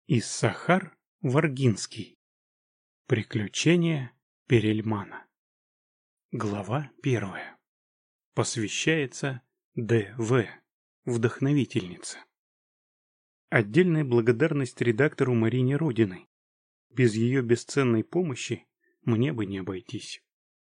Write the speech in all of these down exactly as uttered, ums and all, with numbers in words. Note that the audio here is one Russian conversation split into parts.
Иссахар Варгинский. Приключения Перельмана. Глава первая. Посвящается Д В, вдохновительнице. Отдельная благодарность редактору Марине Родиной. Без ее бесценной помощи мне бы не обойтись.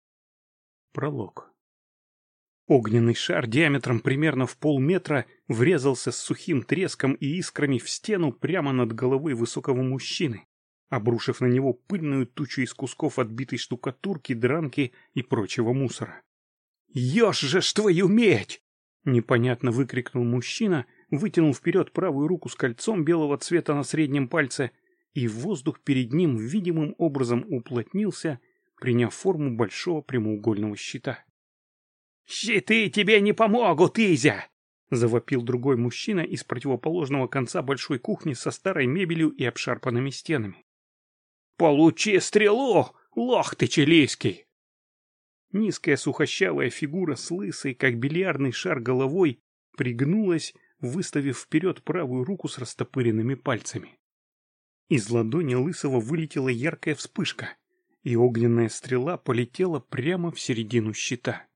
Пролог. Огненный шар диаметром примерно в полметра врезался с сухим треском и искрами в стену прямо над головой высокого мужчины, обрушив на него пыльную тучу из кусков отбитой штукатурки, дранки и прочего мусора. «Ешь же ж твою медь!» — непонятно выкрикнул мужчина, вытянул вперед правую руку с кольцом белого цвета на среднем пальце, и воздух перед ним видимым образом уплотнился, приняв форму большого прямоугольного щита. «Щиты тебе не помогут, Изя!» — завопил другой мужчина из противоположного конца большой кухни со старой мебелью и обшарпанными стенами. «Получи стрелу, лох ты чилийский!» Низкая сухощавая фигура с лысой, как бильярдный шар головой, пригнулась, выставив вперед правую руку с растопыренными пальцами. Из ладони лысого вылетела яркая вспышка, и огненная стрела полетела прямо в середину щита.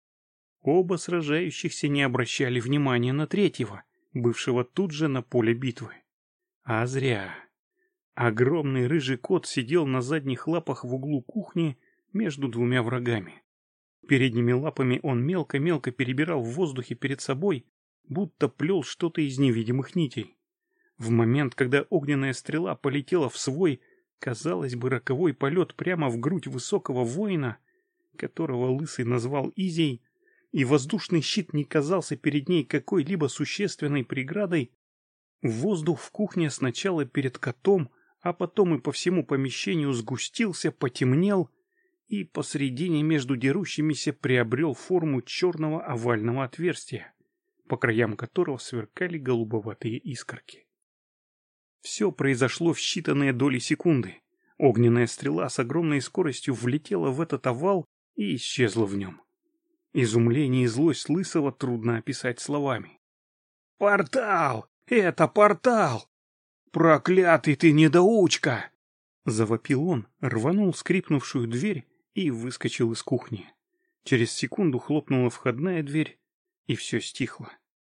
Оба сражающихся не обращали внимания на третьего, бывшего тут же на поле битвы. А зря. Огромный рыжий кот сидел на задних лапах в углу кухни между двумя врагами. Передними лапами он мелко-мелко перебирал в воздухе перед собой, будто плел что-то из невидимых нитей. В момент, когда огненная стрела полетела в свой, казалось бы, роковой полет прямо в грудь высокого воина, которого лысый назвал Изей, и воздушный щит не казался перед ней какой-либо существенной преградой, воздух в кухне сначала перед котом, а потом и по всему помещению сгустился, потемнел и посредине между дерущимися приобрел форму черного овального отверстия, по краям которого сверкали голубоватые искорки. Все произошло в считанные доли секунды. Огненная стрела с огромной скоростью влетела в этот овал и исчезла в нем. Изумление и злость лысого трудно описать словами. «Портал! Это портал! Проклятый ты недоучка!» Завопил он, рванул скрипнувшую дверь и выскочил из кухни. Через секунду хлопнула входная дверь, и все стихло.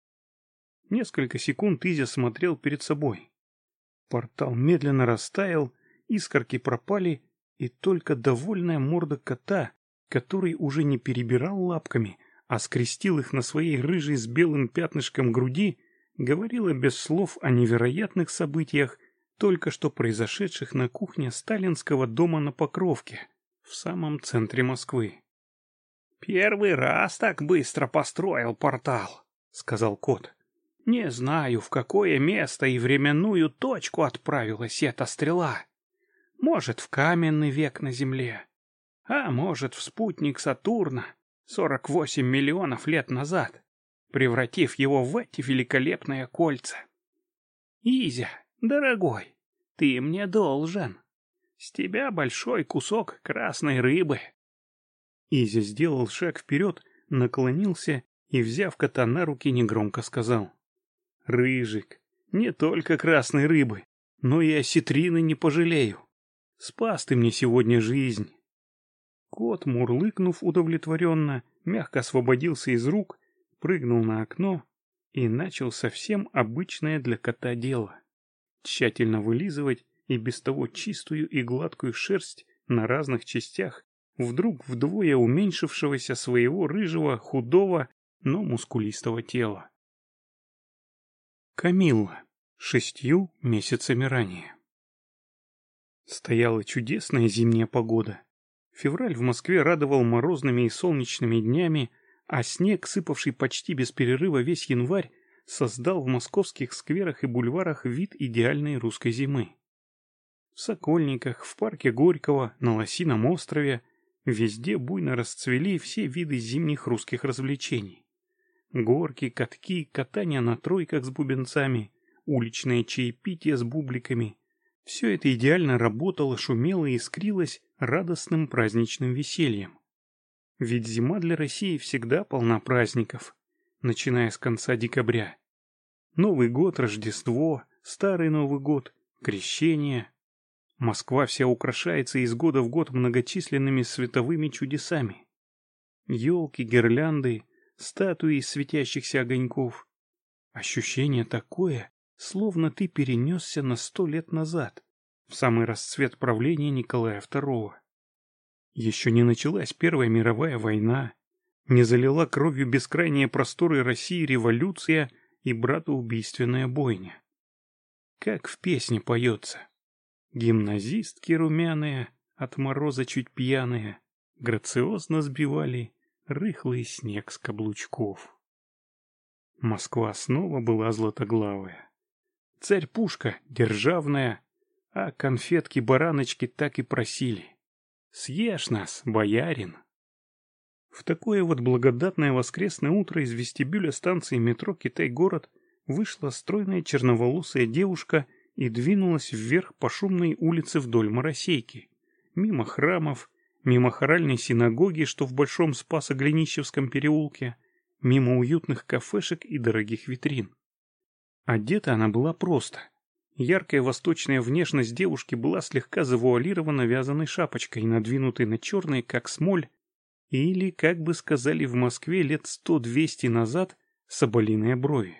Несколько секунд Изя смотрел перед собой. Портал медленно растаял, искорки пропали, и только довольная морда кота, который уже не перебирал лапками, а скрестил их на своей рыжей с белым пятнышком груди, говорила без слов о невероятных событиях, только что произошедших на кухне сталинского дома на Покровке, в самом центре Москвы. «Первый раз так быстро построил портал», — сказал кот. «Не знаю, в какое место и временную точку отправилась эта стрела. Может, в каменный век на Земле. А может, в спутник Сатурна сорок восемь миллионов лет назад, превратив его в эти великолепные кольца. Изя, дорогой, ты мне должен. С тебя большой кусок красной рыбы». Изя сделал шаг вперед, наклонился и, взяв кота на руки, негромко сказал: «Рыжик, не только красной рыбы, но и осетрины не пожалею. Спас ты мне сегодня жизнь». Кот, мурлыкнув удовлетворенно, мягко освободился из рук, прыгнул на окно и начал совсем обычное для кота дело — тщательно вылизывать и без того чистую и гладкую шерсть на разных частях вдруг вдвое уменьшившегося своего рыжего, худого, но мускулистого тела. Камилла. Шестью месяцами ранее. Стояла чудесная зимняя погода. Февраль в Москве радовал морозными и солнечными днями, а снег, сыпавший почти без перерыва весь январь, создал в московских скверах и бульварах вид идеальной русской зимы. В Сокольниках, в парке Горького, на Лосином острове везде буйно расцвели все виды зимних русских развлечений. Горки, катки, катание на тройках с бубенцами, уличное чаепитие с бубликами — все это идеально работало, шумело и искрилось радостным праздничным весельем. Ведь зима для России всегда полна праздников, начиная с конца декабря. Новый год, Рождество, Старый Новый год, крещение. Москва вся украшается из года в год многочисленными световыми чудесами. Елки, гирлянды, статуи из светящихся огоньков. Ощущение такое, словно ты перенесся на сто лет назад, в самый расцвет правления Николая Второго. Еще не началась Первая мировая война, не залила кровью бескрайние просторы России революция и братоубийственная бойня. Как в песне поется: гимназистки румяные, от мороза чуть пьяные, грациозно сбивали рыхлый снег с каблучков. Москва снова была златоглавая. Царь-пушка державная, а конфетки-бараночки так и просили: съешь нас, боярин. В такое вот благодатное воскресное утро из вестибюля станции метро «Китай-город» вышла стройная черноволосая девушка и двинулась вверх по шумной улице вдоль Моросейки, мимо храмов, мимо хоральной синагоги, что в Большом Спасо-Глинищевском переулке, мимо уютных кафешек и дорогих витрин. Одета она была просто. Яркая восточная внешность девушки была слегка завуалирована вязаной шапочкой, надвинутой на черные, как смоль, или, как бы сказали в Москве лет сто-двести назад, соболиные брови.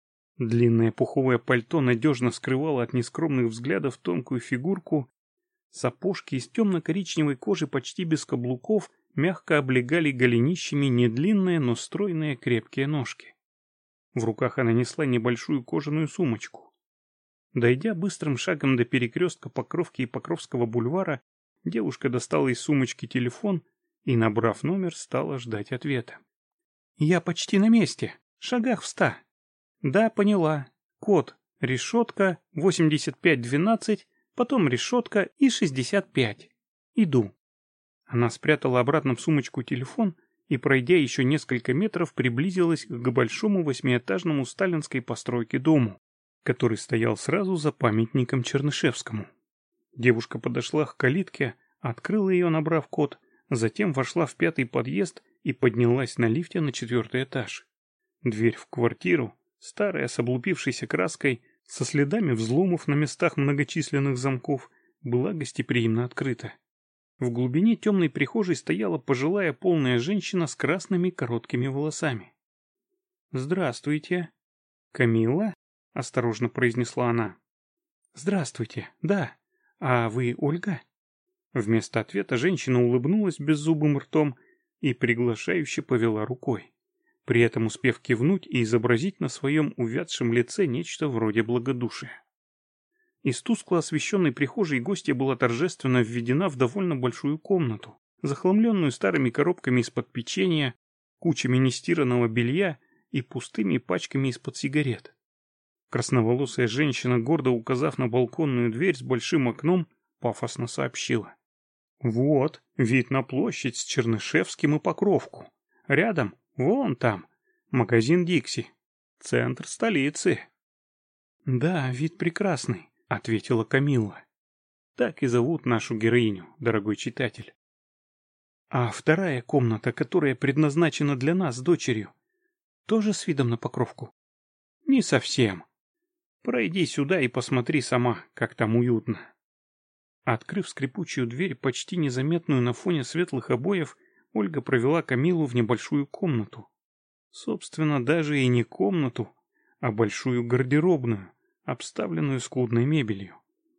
Длинное пуховое пальто надежно скрывало от нескромных взглядов тонкую фигурку, сапожки из темно-коричневой кожи почти без каблуков мягко облегали голенищами недлинные, но стройные крепкие ножки. В руках она несла небольшую кожаную сумочку. Дойдя быстрым шагом до перекрестка Покровки и Покровского бульвара, девушка достала из сумочки телефон и, набрав номер, стала ждать ответа. «Я почти на месте, шагах в ста». «Да, поняла. Код решетка восемьдесят пять двенадцать, потом решетка и шестьдесят пять. Иду». Она спрятала обратно в сумочку телефон и, пройдя еще несколько метров, приблизилась к большому восьмиэтажному сталинской постройке дому, который стоял сразу за памятником Чернышевскому. Девушка подошла к калитке, открыла ее, набрав код, затем вошла в пятый подъезд и поднялась на лифте на четвертый этаж. Дверь в квартиру, старая с облупившейся краской, со следами взломов на местах многочисленных замков, была гостеприимно открыта. В глубине темной прихожей стояла пожилая полная женщина с красными короткими волосами. «Здравствуйте». «Камилла?» — осторожно произнесла она. «Здравствуйте, да. А вы Ольга?» Вместо ответа женщина улыбнулась беззубым ртом и приглашающе повела рукой, при этом успев кивнуть и изобразить на своем увядшем лице нечто вроде благодушия. Из тускло освещенной прихожей гостья была торжественно введена в довольно большую комнату, захламленную старыми коробками из-под печенья, кучами нестиранного белья и пустыми пачками из-под сигарет. Красноволосая женщина, гордо указав на балконную дверь с большим окном, пафосно сообщила: «Вот, вид на площадь с Чернышевским и Покровку. Рядом, вон там, магазин «Дикси». Центр столицы». «Да, вид прекрасный», — ответила Камилла. Так и зовут нашу героиню, дорогой читатель. «А вторая комната, которая предназначена для нас с дочерью, тоже с видом на Покровку?» «Не совсем. Пройди сюда и посмотри сама, как там уютно». Открыв скрипучую дверь, почти незаметную на фоне светлых обоев, Ольга провела Камилу в небольшую комнату. Собственно, даже и не комнату, а большую гардеробную, обставленную скудной мебелью.